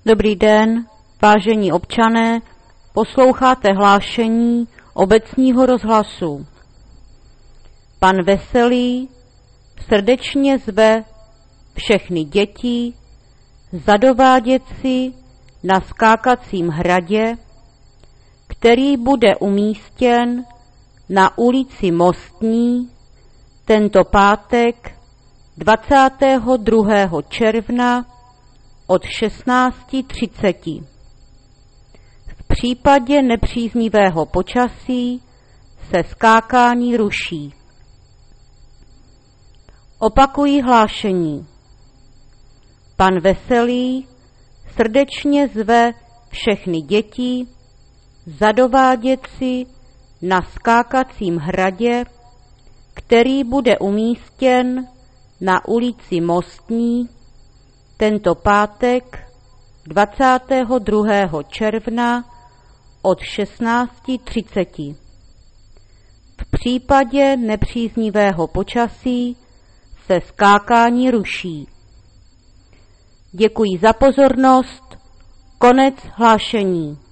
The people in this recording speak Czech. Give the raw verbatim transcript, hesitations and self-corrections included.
Dobrý den, vážení občané, posloucháte hlášení obecního rozhlasu. Pan Veselý srdečně zve všechny děti zadovádět si na skákacím hradě, který bude umístěn na ulici Mostní tento pátek dvacátého druhého června od šestnácti třiceti. V případě nepříznivého počasí se skákání ruší. Opakuji hlášení. Pan Veselý srdečně zve všechny děti zadovádět si na skákacím hradě, který bude umístěn na ulici Mostní tento pátek dvacátého druhého června od šestnácti třiceti. V případě nepříznivého počasí se skákání ruší. Děkuji za pozornost. Konec hlášení.